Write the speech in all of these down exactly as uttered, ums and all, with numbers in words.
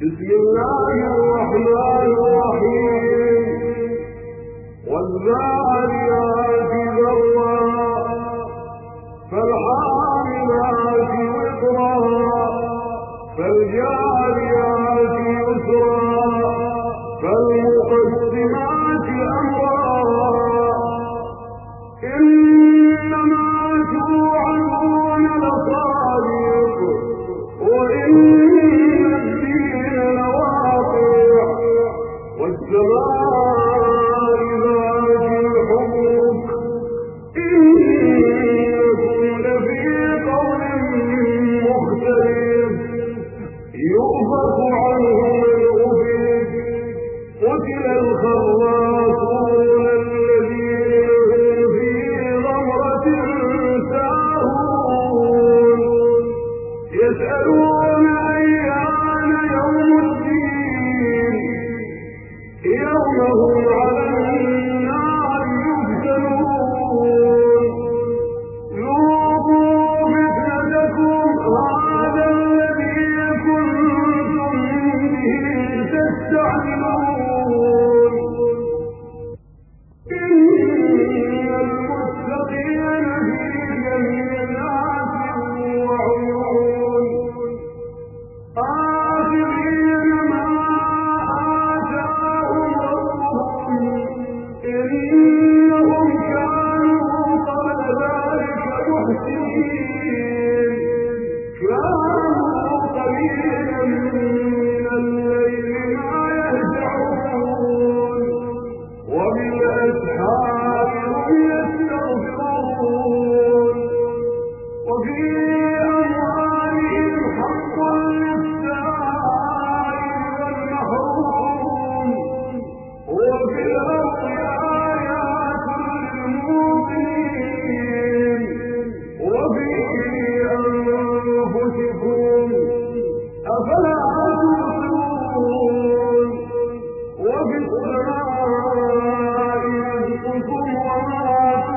بسم الله الرحمن الرحيم والذاريات ذروا فالحاملات وقرا فالجاريات يسرا فالمقسمات أمرا إنما توعدون لصادق وإن الدين لواقع والسماء ذات الحبك إنكم لفي قول مختلف يؤفك عنه من أفك قتل الخراصون الذين هم في غمرة ساهون يسألون أيان يوم الدين يوم هم على النار يفتنون ذوقوا فتنتكم هذا الذي كنتم به تستعجلون إن المتقين في جنات وعيون آخذين ما آتاهم ربهم إنهم كانوا قبل ذلك محسنين كانوا قليلا من الليل ما يهجعون وبالأسحار هم يستغفرون وفي أموالهم حق للسائل والمحروم وفي الأرض آيات للموقنين وفي أنفسكم أفلا تبصرون وفي السماء رزقكم وما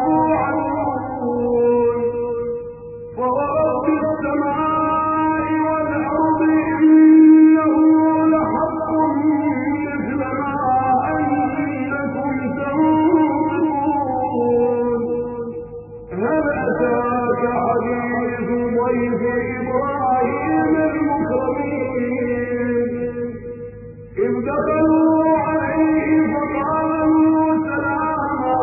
توعدون فورب السماء والأرض إنه لحق مثل ما أنكم تنطقون هل أتاك حديث ضيف إبراهيم المكرمين إذ دخلوا عليه فقالوا سلاما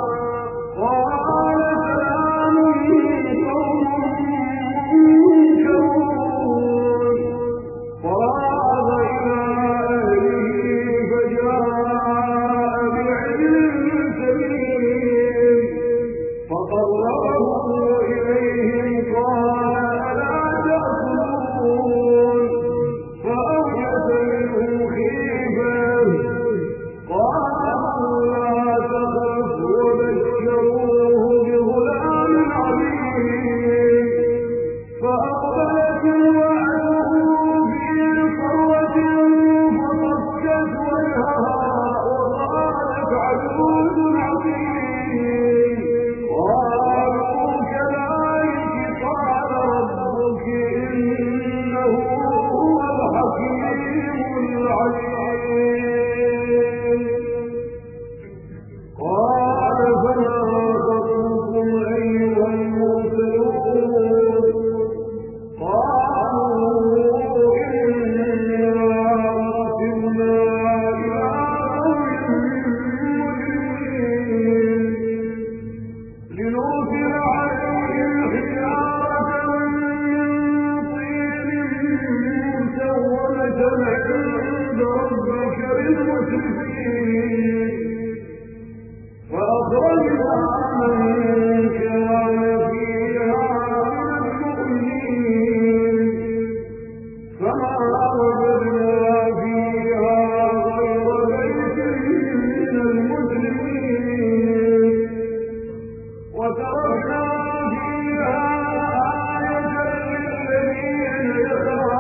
قال سلام قوم منكرون فراغ إلى أهله فجاء بعجل سمين فقربه إليهم قال ألا تأكلون فأوجس منهم خيفة قال لا تخف وبشروه بغلام عليم فأقبلت امرأته في صرة فصكت وجهها وقالت عجوز عظيم قالوا كذلك قال ربك إنه هو الحكيم العليم قال فما خطبكم أيها المرسلون قالوا إنا أرسلنا إلى قوم مجرمين لنرسل عليهم حجارة من طين مسومة عند ربك للمسرفين فأخرجنا من كان فيها من المؤمنين فما وجدنا فيها غير بيت من المسلمين وتركنا فيها آية للذين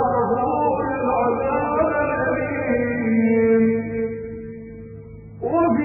يخافون العذاب الأليم وفي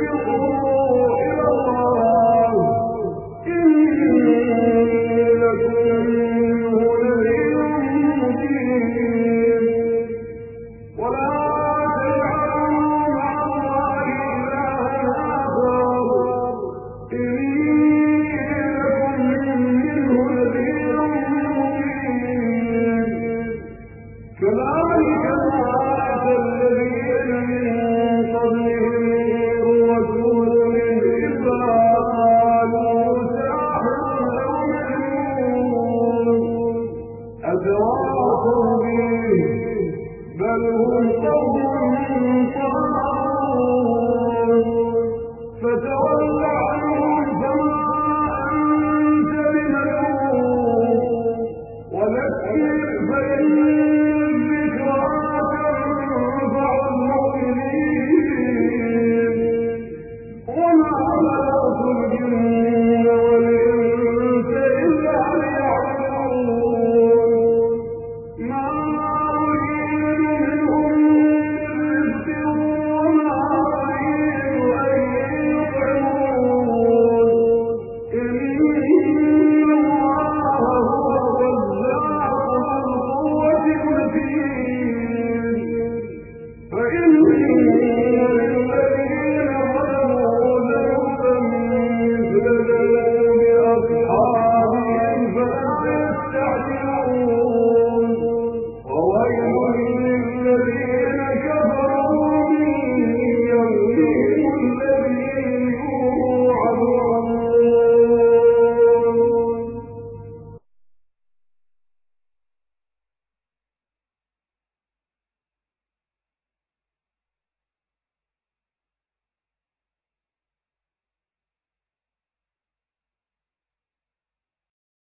فإن